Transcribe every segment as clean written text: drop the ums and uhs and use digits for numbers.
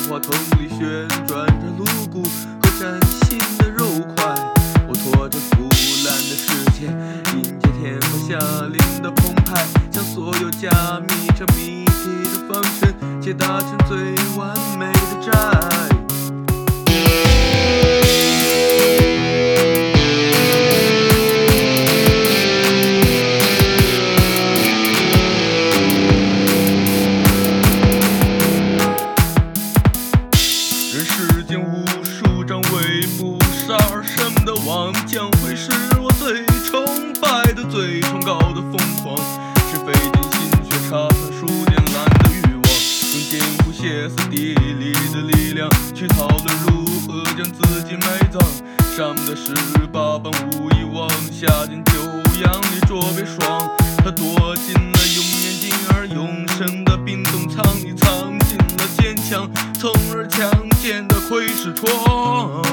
话筒里旋转着露骨和崭新的肉块，我拖着腐烂的世界，迎接天花下令的澎湃，向所有加密着谜题的方程，解答成最完美的债。人世间无数张微不杀而生的妄，将会是我最崇拜的、最崇高的疯狂，是费尽心血查看数典栏的欲望，用艰苦歇斯底里的力量去讨论如何将自己埋葬。上的18般武艺往下进酒阳里捉悲爽，他躲进了永远静而永生的冰冻舱里，藏进了坚强从而强健的窥视窗。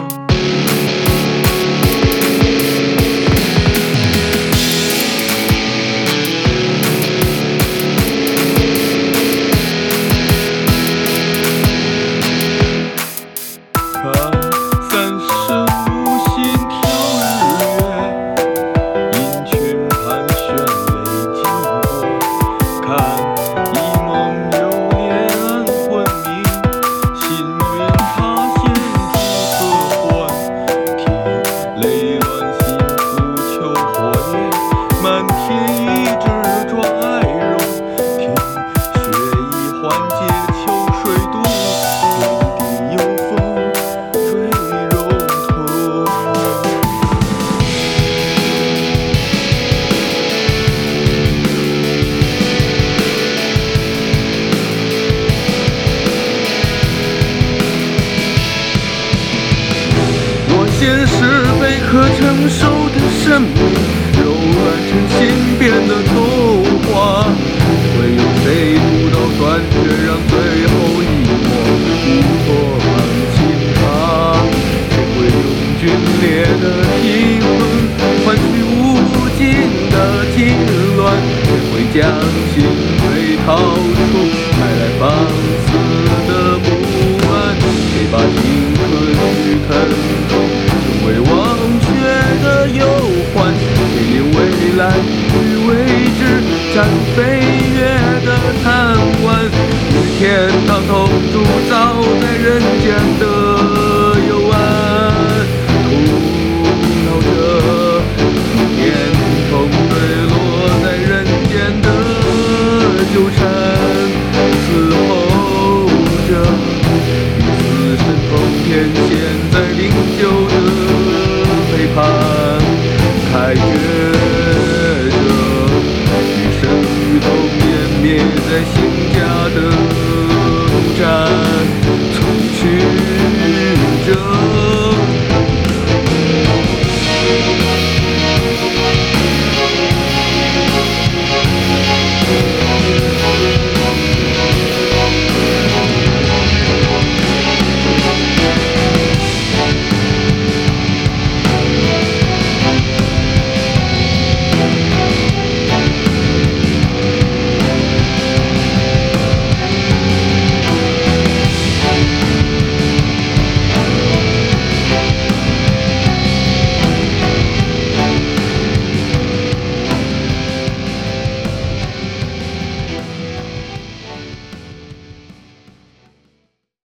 看30度心跳日月，因群盘旋泪经过，看一梦流连安魂明，心愿塌陷出何欢，听雷乱心浮求火焰，漫天一纸状爱容，听血已缓解秋水渡，天地有风追rom头。我先是被可承受的生命柔软成心变得透化，会有谁读到断绝，让最后一抹无法放弃它？谁会用皲裂的体温换取无尽的痉挛？谁会将心碎掏出带来放肆的不安？谁把青春去腾空，成为忘却的忧患？谁连未来与未知展飞跃的贪玩？与天堂同铸造在人间的幽暗，徒劳着天空坠落在人间的纠缠，嘶吼着与死神同天现在领袖的背叛，开决